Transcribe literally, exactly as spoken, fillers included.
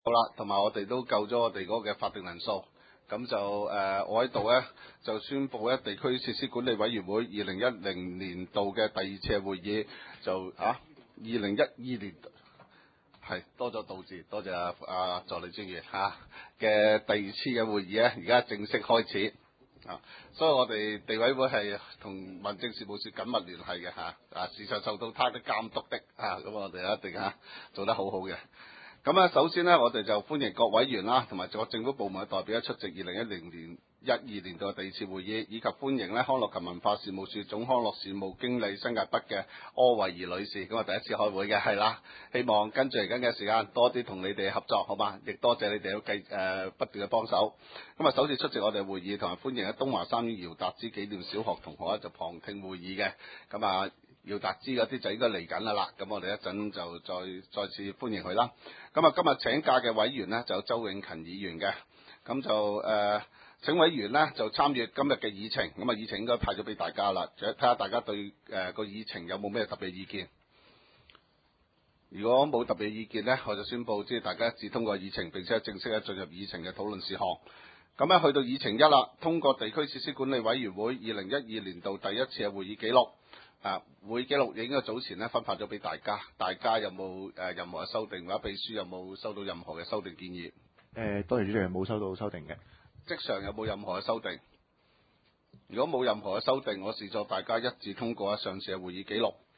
好啦，同埋我哋都夠咗我哋嗰個嘅法定人數，咁就誒、呃、我喺度咧就宣布咧地區設施管理委員會二零一零年度嘅第二次嘅會議就啊二零一二年係多咗倒字，多謝啊啊助理專員嚇嘅、啊、第二次嘅會議咧，而家正式開始。啊，所以我哋地委會係同民政事務處緊密聯繫嘅嚇，啊時常受到他的監督的啊，咁我哋一定嚇做得好好嘅。咁咧，首先咧，我哋就歡迎各委員啦，同埋各政府部門嘅代表一出席二零一零年一二年度嘅第二次會議，以及歡迎咧康樂及文化事務處總康樂事務經理新界北嘅柯慧儀女士，咁啊第一次開會嘅係啦，希望跟住嚟緊嘅時間多啲同你哋合作，好嘛？亦多謝你哋嘅繼誒不斷嘅幫手。咁啊，首次出席我哋會議，同埋歡迎喺東華三院姚達之紀念小學同學咧就旁聽會議嘅，咁啊。姚達之嗰啲就應該嚟緊啦啦，咁我哋一陣就再再次歡迎佢啦。咁啊，今日請假嘅委員呢，就有周永勤議員嘅，咁就誒、呃、請委員呢，就參與今日嘅議程，咁啊議程應該派咗俾大家啦，就睇下大家對誒、呃、個議程有冇咩特別意見。如果冇特別意見呢，我就宣佈即係大家一致通過議程，並且正式咧進入議程嘅討論事項。咁咧去到議程一啦，通過地區設施管理委員會二零一二年度第一次嘅會議記錄。啊，會記錄應該早前咧分發咗俾大家，大家有冇誒、呃、任何嘅修訂，或者秘書有冇收到任何嘅修訂建議？ 誒、呃，多謝主席，冇收到修訂嘅。 即上有冇任何嘅修訂？如果冇任何嘅修訂，我視作大家一致通過上次嘅會議記錄。